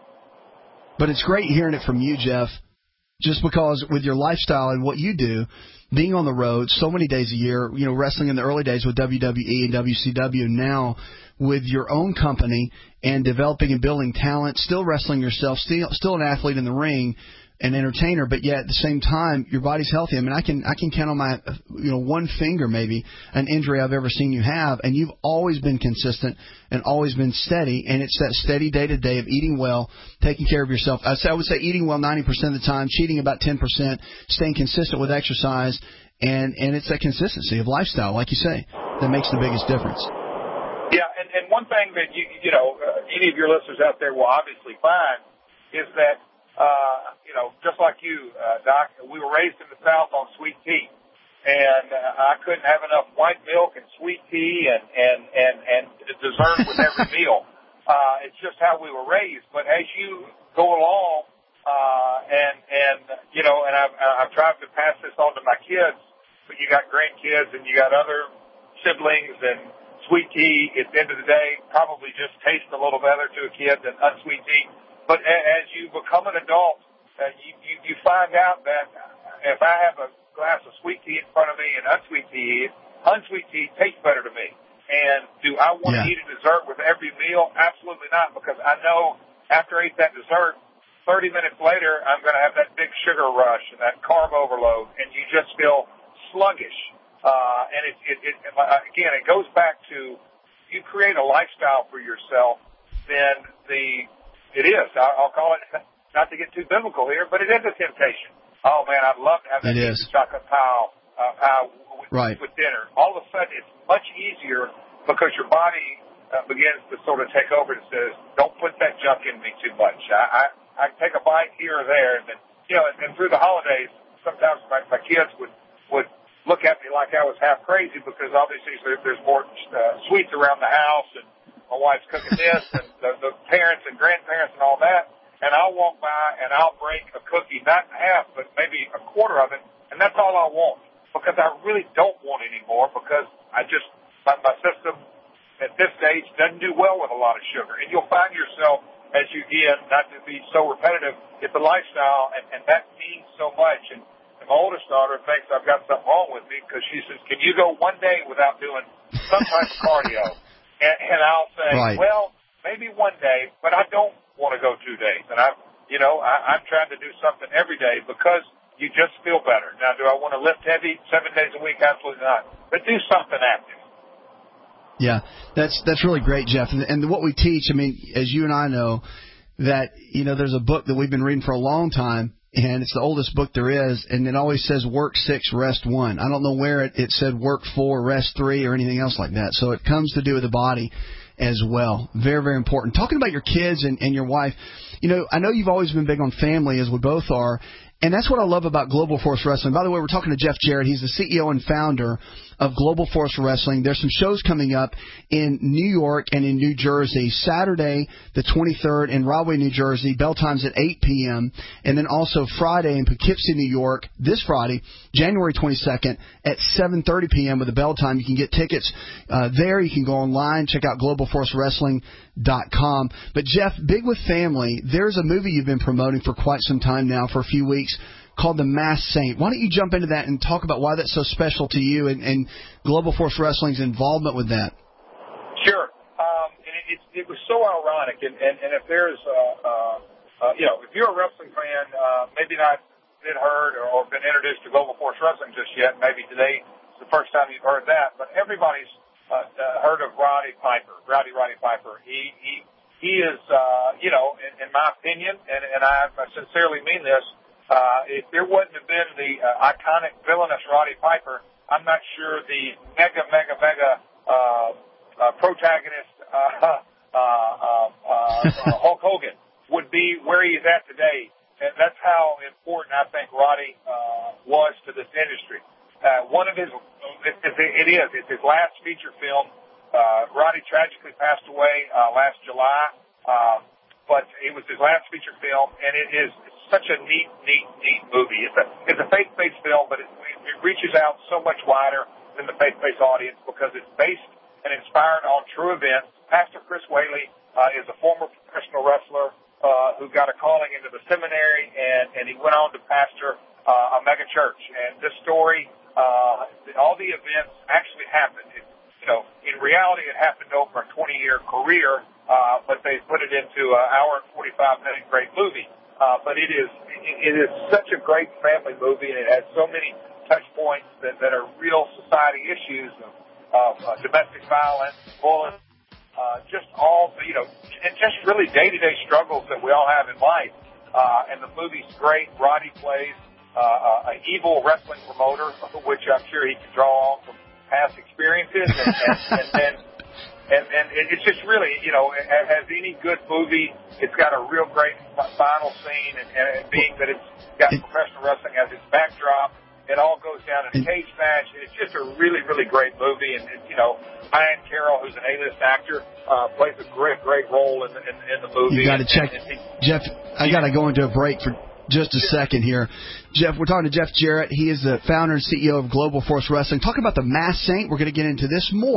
But it's great hearing it from you, Jeff, just because with your lifestyle and what you do, being on the road so many days a year, you know, wrestling in the early days with W W E and W C W, now with your own company and developing and building talent, still wrestling yourself, still still an athlete in the ring, an entertainer, but yet at the same time your body's healthy. I mean, I can I can count on my you know one finger maybe an injury I've ever seen you have, and you've always been consistent and always been steady. And it's that steady day to day of eating well, taking care of yourself. I would say eating well ninety percent of the time, cheating about ten percent, staying consistent with exercise, and and it's that consistency of lifestyle, like you say, that makes the biggest difference. Yeah, and, and one thing that you you know uh, any of your listeners out there will obviously find is that. Uh, you know, just like you, uh, Doc, we were raised in the South on sweet tea. And uh, I couldn't have enough white milk and sweet tea and, and, and, and dessert with every meal. Uh, it's just how we were raised. But as you go along, uh, and, and, you know, and I've, I've tried to pass this on to my kids, but you got grandkids and you got other siblings, and sweet tea, at the end of the day, probably just tastes a little better to a kid than unsweet tea. But as you become an adult, uh, you, you, you find out that if I have a glass of sweet tea in front of me and unsweet tea, unsweet tea tastes better to me. And do I want yeah. to eat it as dessert with every meal? Absolutely not, because I know after I eat that dessert, thirty minutes later, I'm going to have that big sugar rush and that carb overload, and you just feel sluggish. Uh, and it, it, it, again, it goes back to you create a lifestyle for yourself, then the, it is, I'll call it, not to get too biblical here, but it is a temptation. Oh man, I'd love to have that chocolate pie, uh, pie with, right. with dinner. All of a sudden, it's much easier because your body uh, begins to sort of take over and says, don't put that junk in me too much. I, I, I take a bite here or there, and then, you know, and, and through the holidays, sometimes my, my kids would, would look at me like I was half crazy because obviously there, there's more uh, sweets around the house, and my wife's cooking this, and the, the parents and grandparents and all that. And I'll walk by and I'll break a cookie, not in half, but maybe a quarter of it, and that's all I want because I really don't want any more because I just, my, my system at this stage doesn't do well with a lot of sugar. And you'll find yourself, as you get, not to be so repetitive, it's a lifestyle, and, and that means so much. And my oldest daughter thinks I've got something wrong with me because she says, can you go one day without doing some type of cardio? And, and I'll say, right. well, maybe one day, but I don't want to go two days. And I'm, you know, I, I'm trying to do something every day because you just feel better. Now, do I want to lift heavy seven days a week? Absolutely not. But do something active. Yeah, that's that's really great, Jeff. And, and what we teach, I mean, as you and I know, that, you know, there's a book that we've been reading for a long time, and it's the oldest book there is, and it always says work six, rest one. I don't know where it, it said work four, rest three, or anything else like that. So it comes to do with the body as well. Very, very important. Talking about your kids and, and your wife, you know, I know you've always been big on family, as we both are, and that's what I love about Global Force Wrestling. By the way, we're talking to Jeff Jarrett. He's the C E O and founder of Global Force Wrestling. There's some shows coming up in New York and in New Jersey. Saturday, the twenty-third, in Rahway, New Jersey. Bell time's at eight p.m. And then also Friday in Poughkeepsie, New York, this Friday, January twenty-second, at seven thirty p.m. with a bell time. You can get tickets uh, there. You can go online, check out global force wrestling dot com. But, Jeff, big with family, there's a movie you've been promoting for quite some time now, for a few weeks, called The Masked Saint. Why don't you jump into that and talk about why that's so special to you and, and Global Force Wrestling's involvement with that? Sure. Um, and it, it, it was so ironic. And, and, and if there's, uh, uh, uh, you know, if you're a wrestling fan, uh, maybe not been heard or, or been introduced to Global Force Wrestling just yet, maybe today is the first time you've heard that, but everybody's uh, uh, heard of Roddy Piper, Rowdy Roddy Piper. He, he, he is, uh, you know, in, in my opinion, and, and I, I sincerely mean this, Uh, if there wouldn't have been the uh, iconic villainous Roddy Piper, I'm not sure the mega, mega, mega uh, uh, protagonist uh, uh, uh, uh, Hulk Hogan would be where he is at today. And that's how important I think Roddy uh, was to this industry. Uh, one of his, it, it, it is, it's his last feature film. Uh, Roddy tragically passed away uh, last July, uh, but it was his last feature film, and it is such a neat, neat, neat movie. It's a, it's a faith-based film, but it, it reaches out so much wider than the faith-based audience because it's based and inspired on true events. Pastor Chris Whaley uh, is a former professional wrestler uh, who got a calling into the seminary, and, and he went on to pastor uh, a mega church. And this story, uh, all the events actually happened. It, you know, in reality, it happened over a twenty-year career, uh, but they put it into an hour and forty-five minute great movie. Uh, but it is it is such a great family movie, and it has so many touch points that, that are real society issues of, of uh, domestic violence, bullying, uh, just all, you know, and just really day-to-day struggles that we all have in life. Uh, and the movie's great. Roddy plays uh, an evil wrestling promoter, which I'm sure he can draw on from past experiences, and, and, and then. And, and it's just really, you know, as any good movie, it's got a real great final scene, and, and being that it's got professional wrestling as its backdrop, it all goes down in a cage match. It's just a really, really great movie, and, and you know, Ryan Carroll, who's an A-list actor, uh, plays a great, great role in the, in, in the movie. You got to check, and, and he, Jeff. I got to go into a break for just a second here. Jeff, we're talking to Jeff Jarrett. He is the founder and C E O of Global Force Wrestling. Talking about The Masked Saint. We're going to get into this more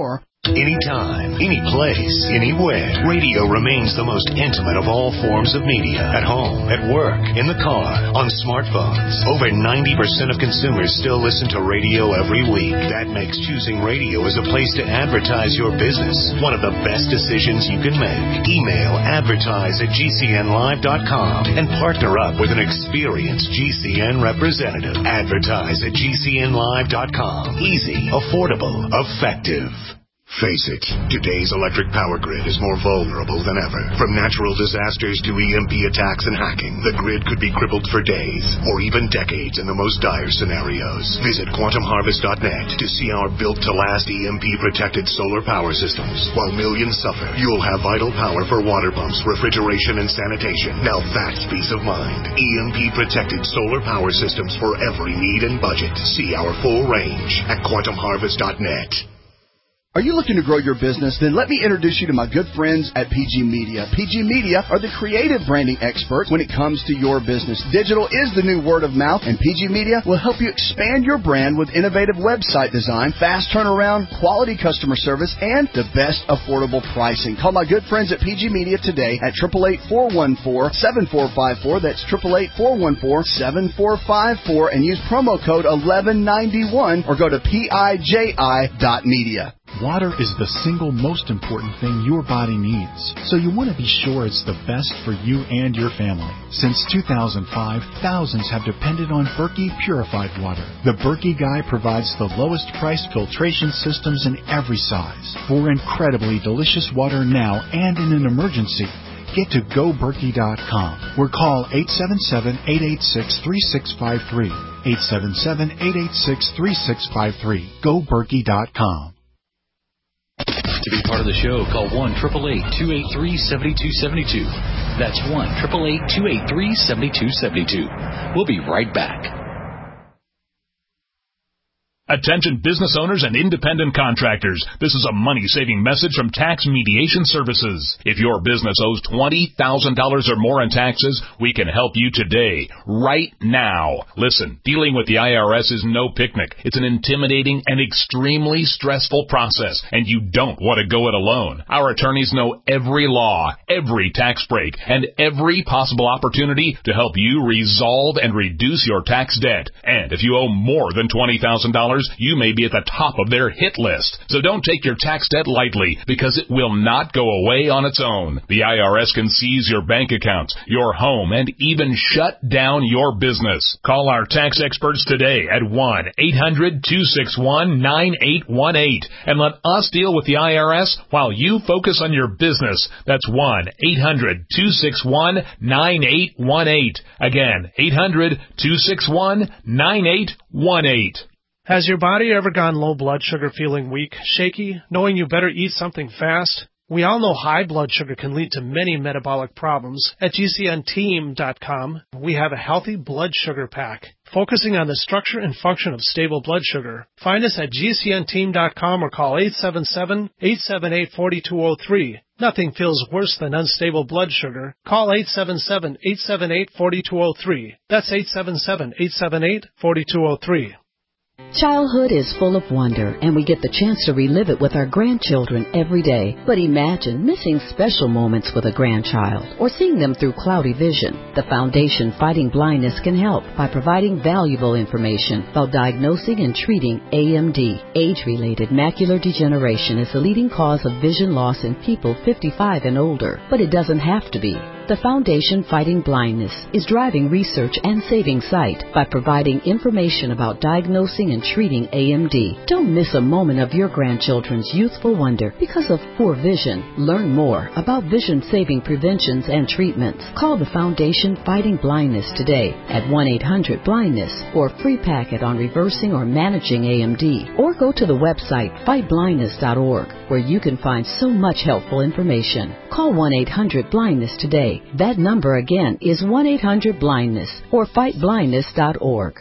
Anytime, any place, anywhere, radio remains the most intimate of all forms of media. At home, at work, in the car, on smartphones. Over ninety percent of consumers still listen to radio every week. That makes choosing radio as a place to advertise your business one of the best decisions you can make. Email advertise at G C N live dot com and partner up with an experienced G C N representative. Advertise at G C N live dot com. Easy, affordable, effective. Face it, today's electric power grid is more vulnerable than ever. From natural disasters to E M P attacks and hacking, the grid could be crippled for days or even decades in the most dire scenarios. Visit quantum harvest dot net to see our built-to-last E M P-protected solar power systems. While millions suffer, you'll have vital power for water pumps, refrigeration, and sanitation. Now that's peace of mind. E M P-protected solar power systems for every need and budget. See our full range at quantum harvest dot net. Are you looking to grow your business? Then let me introduce you to my good friends at P G Media. P G Media are the creative branding experts when it comes to your business. Digital is the new word of mouth, and P G Media will help you expand your brand with innovative website design, fast turnaround, quality customer service, and the best affordable pricing. Call my good friends at P G Media today at eight eight eight, four one four, seven four five four. That's eight eight eight, four one four, seven four five four, and use promo code eleven ninety-one or go to P I J I dot media. Water is the single most important thing your body needs, so you want to be sure it's the best for you and your family. Since two thousand five, thousands have depended on Berkey purified water. The Berkey Guy provides the lowest priced filtration systems in every size for incredibly delicious water now and in an emergency. Get to go berkey dot com or call eight seven seven, eight eight six, three six five three. eight seven seven, eight eight six, three six five three. go berkey dot com. To be part of the show, call one eight eight eight, two eight three, seven two seven two. That's one eight eight eight, two eight three, seven two seven two. We'll be right back. Attention business owners and independent contractors. This is a money-saving message from Tax Mediation Services. If your business owes twenty thousand dollars or more in taxes, we can help you today, right now. Listen, dealing with the I R S is no picnic. It's an intimidating and extremely stressful process, and you don't want to go it alone. Our attorneys know every law, every tax break, and every possible opportunity to help you resolve and reduce your tax debt. And if you owe more than twenty thousand dollars, you may be at the top of their hit list. So don't take your tax debt lightly, because it will not go away on its own. The I R S can seize your bank accounts, your home, and even shut down your business. Call our tax experts today at one eight hundred, two six one, nine eight one eight and let us deal with the I R S while you focus on your business. That's one eight hundred, two six one, nine eight one eight. Again, eight hundred, two six one, nine eight one eight. Has your body ever gone low blood sugar, feeling weak, shaky, knowing you better eat something fast? We all know high blood sugar can lead to many metabolic problems. At G C N team dot com, we have a healthy blood sugar pack, focusing on the structure and function of stable blood sugar. Find us at G C N team dot com or call eight seven seven, eight seven eight, four two zero three. Nothing feels worse than unstable blood sugar. Call eight seven seven, eight seven eight, four two zero three. That's eight seven seven, eight seven eight, four two zero three. Childhood is full of wonder, and we get the chance to relive it with our grandchildren every day. But imagine missing special moments with a grandchild or seeing them through cloudy vision. The Foundation Fighting Blindness can help by providing valuable information about diagnosing and treating A M D. Age-related macular degeneration is the leading cause of vision loss in people fifty-five and older, but it doesn't have to be. The Foundation Fighting Blindness is driving research and saving sight by providing information about diagnosing and treating A M D. Don't miss a moment of your grandchildren's youthful wonder because of poor vision. Learn more about vision-saving preventions and treatments. Call the Foundation Fighting Blindness today at one eight hundred blindness or free packet on reversing or managing A M D. Or go to the website fight blindness dot org where you can find so much helpful information. Call one eight hundred blindness today. That number again is one eight hundred blindness or fight blindness dot org.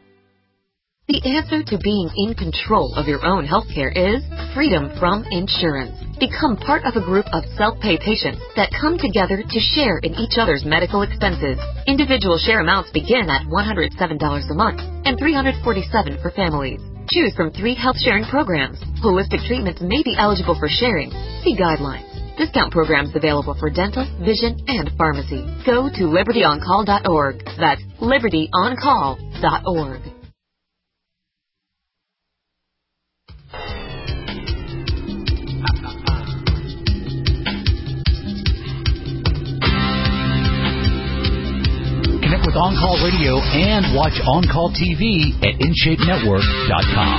The answer to being in control of your own healthcare is freedom from insurance. Become part of a group of self-pay patients that come together to share in each other's medical expenses. Individual share amounts begin at one hundred seven dollars a month and three hundred forty-seven dollars for families. Choose from three health-sharing programs. Holistic treatments may be eligible for sharing. See guidelines. Discount programs available for dental, vision, and pharmacy. Go to liberty on call dot org. That's liberty on call dot org. Connect with On Call Radio and watch On Call T V at in shape network dot com.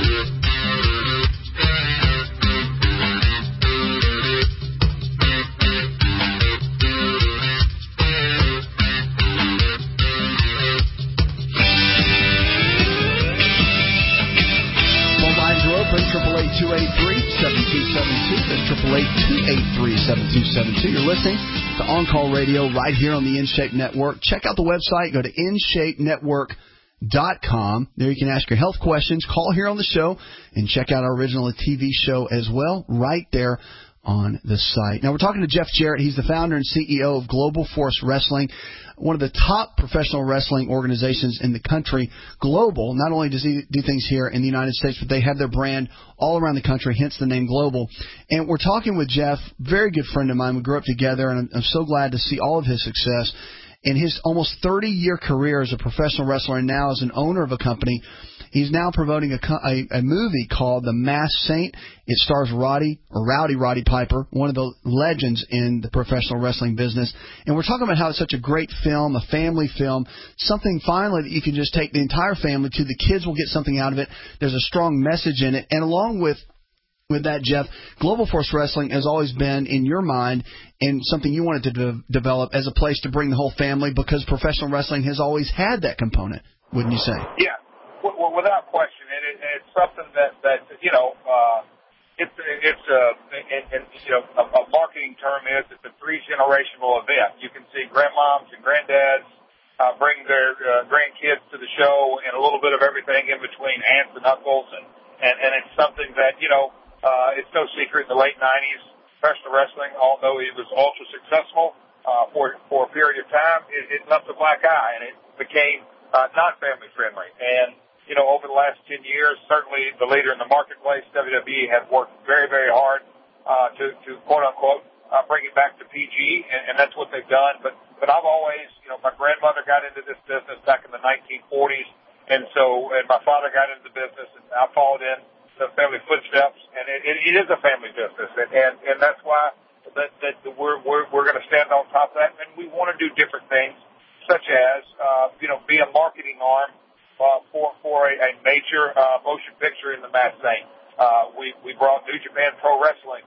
triple eight two eight three seven two seven two. That's triple eight two eight three seven two seven two. You're listening to On Call Radio right here on the InShape Network. Check out the website. Go to in shape network dot com. There you can ask your health questions. Call here on the show and check out our original T V show as well right there on the site. Now, we're talking to Jeff Jarrett. He's the founder and C E O of Global Force Wrestling, one of the top professional wrestling organizations in the country, global. Not only does he do things here in the United States, but they have their brand all around the country, hence the name Global. And we're talking with Jeff, very good friend of mine. We grew up together, and I'm, I'm so glad to see all of his success in his almost thirty-year career as a professional wrestler and now as an owner of a company. He's now promoting a, a, a movie called The Masked Saint. It stars Roddy, or Rowdy Roddy Piper, one of the legends in the professional wrestling business. And we're talking about how it's such a great film, a family film, something finally that you can just take the entire family to. The kids will get something out of it. There's a strong message in it. And along with With that, Jeff, Global Force Wrestling has always been in your mind and something you wanted to de- develop as a place to bring the whole family, because professional wrestling has always had that component, wouldn't you say? Yeah, well, without question, and, it, and it's something that, that you know, uh, it's it's a and, and you know a, a marketing term is it's a three generational event. You can see grandmoms and granddads uh, bring their uh, grandkids to the show, and a little bit of everything in between, aunts and uncles, and and, and it's something that you know. Uh, it's no secret in the late nineties, professional wrestling, although it was ultra successful uh, for for a period of time, it, it left a black eye, and it became uh, not family friendly. And you know, over the last ten years, certainly the leader in the marketplace, W W E, has worked very, very hard uh, to to quote unquote uh, bring it back to P G, and, and that's what they've done. But but I've always, you know, my grandmother got into this business back in the nineteen forties, and so and my father got into the business, and I followed in the family footsteps, and it, it, it is a family business, and, and, and that's why that, that we're we're, we're going to stand on top of that, and we want to do different things, such as uh, you know, be a marketing arm uh, for for a, a major uh, motion picture in the Masked Saint. Uh, we we brought New Japan Pro Wrestling,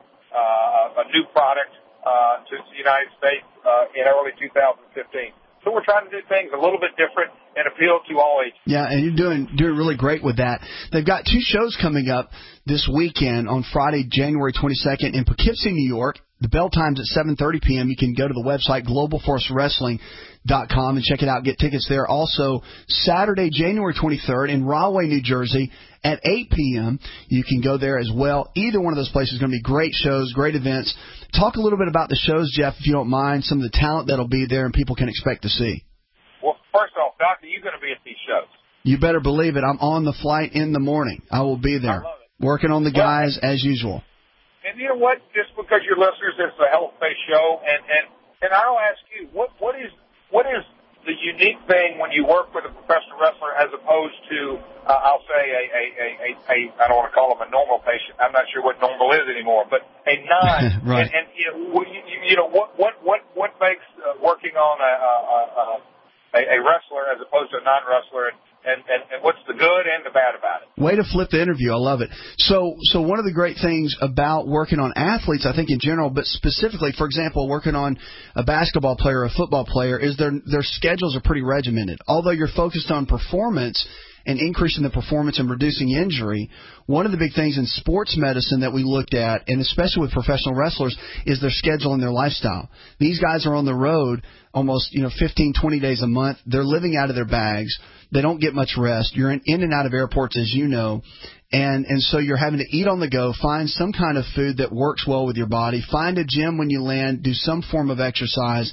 uh, a new product uh, to the United States uh, in early two thousand fifteen. So we're trying to do things a little bit different and appeal to all ages. Yeah, and you're doing doing really great with that. They've got two shows coming up this weekend on Friday, January twenty-second in Poughkeepsie, New York. The bell time's at seven thirty p.m. You can go to the website global force wrestling dot com and check it out, get tickets there. Also, Saturday, January twenty-third in Rahway, New Jersey at eight p.m. You can go there as well. Either one of those places is going to be great shows, great events. Talk a little bit about the shows, Jeff, if you don't mind, some of the talent that'll be there and people can expect to see. Well, first off, Doc, are you going to be at these shows? You better believe it. I'm on the flight in the morning. I will be there, working on the guys well, as usual. And you know what? Just because you're listeners, it's a health-based show, and and and I'll ask you, what what is what is the unique thing when you work with a professional wrestler as opposed to, uh, I'll say, a, a, a, a, a, I don't want to call him a normal patient. I'm not sure what normal is anymore, but a non. right. And, and you know, you, you know what what what what makes uh, working on a, a, a a wrestler as opposed to a non-wrestler, and, and, and, and what's the good and the bad about it? Way to flip the interview. I love it. So, so one of the great things about working on athletes, I think in general, but specifically, for example, working on a basketball player or a football player, is their their schedules are pretty regimented. Although you're focused on performance and increasing the performance and reducing injury, one of the big things in sports medicine that we looked at, and especially with professional wrestlers, is their schedule and their lifestyle. These guys are on the road almost, you know, fifteen, twenty days a month. They're living out of their bags. They don't get much rest. You're in, in and out of airports, as you know, and, and so you're having to eat on the go, find some kind of food that works well with your body, find a gym when you land, do some form of exercise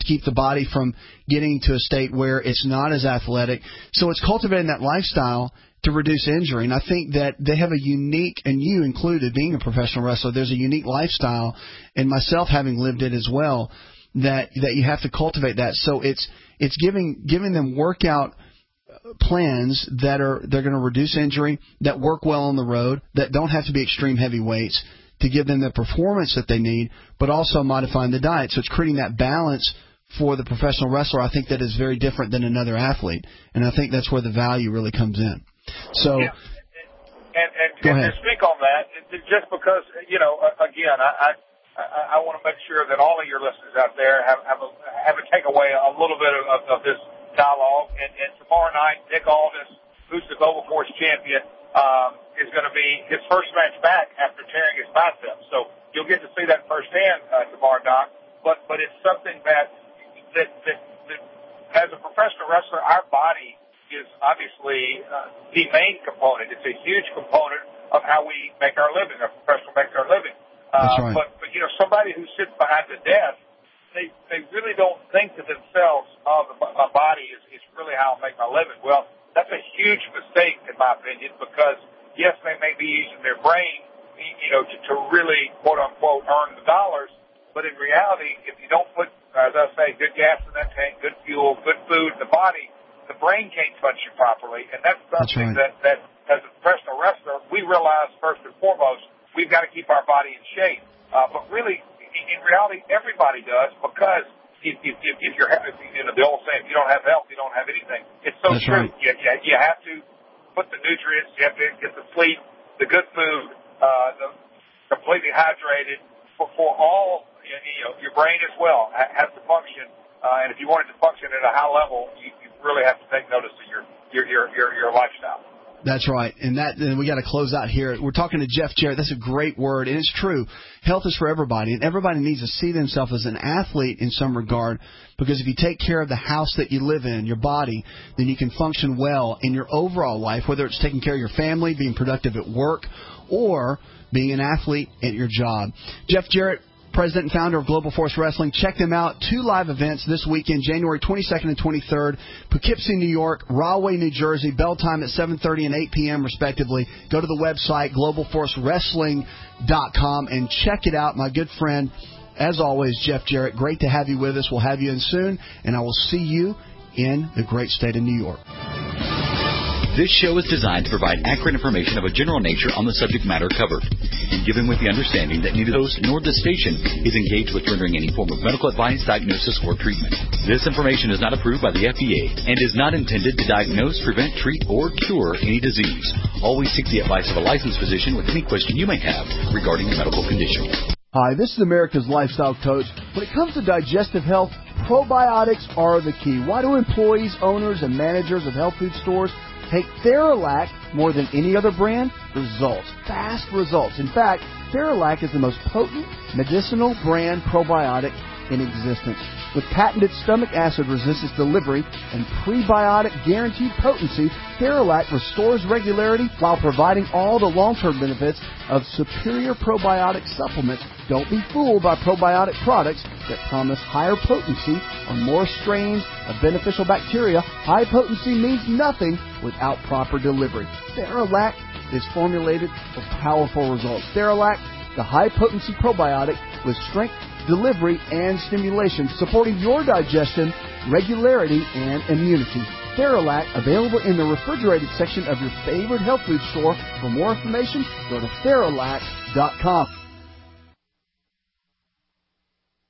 to keep the body from getting to a state where it's not as athletic. So it's cultivating that lifestyle to reduce injury. And I think that they have a unique, and you included, being a professional wrestler, there's a unique lifestyle, and myself having lived it as well, that that you have to cultivate that. So it's it's giving giving them workout plans that are they're going to reduce injury, that work well on the road, that don't have to be extreme heavy weights to give them the performance that they need, but also modifying the diet. So it's creating that balance for the professional wrestler. I think that is very different than another athlete, and I think that's where the value really comes in. So, yeah. and, and, go and ahead. to speak on that, just because, you know, again, I I, I want to make sure that all of your listeners out there have have a, have a take away a little bit of, of this dialogue. And, and tomorrow night, Nick Aldis, who's the Global Force champion, um, is going to be his first match back after tearing his biceps. So you'll get to see that firsthand uh, tomorrow, Doc. But but it's something that that, that that as a professional wrestler, our body is obviously uh, the main component. It's a huge component of how we make our living, our professional makes our living. Uh, That's right. But, but, you know, somebody who sits behind the desk, they they really don't think to themselves, oh, the, my body is, is really how I make my living. Well, that's a huge mistake, in my opinion, because, yes, they may be using their brain, you know, to, to really, quote-unquote, earn the dollars. But in reality, if you don't put, as I say, good gas in that tank, good fuel, good food in the body, the brain can't function properly. And that's something That's right. that, that, as a professional wrestler, we realize first and foremost, we've got to keep our body in shape. Uh, but really, in, in reality, everybody does, because if, if, if, if you're, if, you know, the old saying, if you don't have health, you don't have anything. It's so That's true. right. You, you, you have to put the nutrients, you have to get the sleep, the good food, uh, the completely hydrated for, for all, you know, your brain as well has to function. Uh, and if you want it to function at a high level, you, you really have to take notice of your, your, your, your, your lifestyle. That's right. And that, and we got to close out here. We're talking to Jeff Jarrett. That's a great word. And it's true. Health is for everybody. And everybody needs to see themselves as an athlete in some regard, because if you take care of the house that you live in, your body, then you can function well in your overall life, whether it's taking care of your family, being productive at work, or being an athlete at your job. Jeff Jarrett, President and founder of Global Force Wrestling. Check them out. Two live events this weekend, January twenty-second and twenty-third. Poughkeepsie, New York. Rahway, New Jersey. Bell time at seven thirty and eight p.m. respectively. Go to the website, global force wrestling dot com, and check it out. My good friend, as always, Jeff Jarrett, great to have you with us. We'll have you in soon, and I will see you in the great state of New York. This show is designed to provide accurate information of a general nature on the subject matter covered, and given with the understanding that neither the host nor the station is engaged with rendering any form of medical advice, diagnosis, or treatment. This information is not approved by the F D A and is not intended to diagnose, prevent, treat, or cure any disease. Always seek the advice of a licensed physician with any question you may have regarding a medical condition. Hi, this is America's Lifestyle Coach. When it comes to digestive health, probiotics are the key. Why do employees, owners, and managers of health food stores take Theralac more than any other brand? Results. Fast results. In fact, Theralac is the most potent medicinal brand probiotic in existence. With patented stomach acid resistance delivery and prebiotic guaranteed potency, Theralac restores regularity while providing all the long-term benefits of superior probiotic supplements. Don't be fooled by probiotic products that promise higher potency or more strains of beneficial bacteria. High potency means nothing without proper delivery. Theralac is formulated for powerful results. Theralac, the high-potency probiotic with strength, delivery, and stimulation, supporting your digestion, regularity, and immunity. Theralac, available in the refrigerated section of your favorite health food store. For more information, go to Theralac dot com.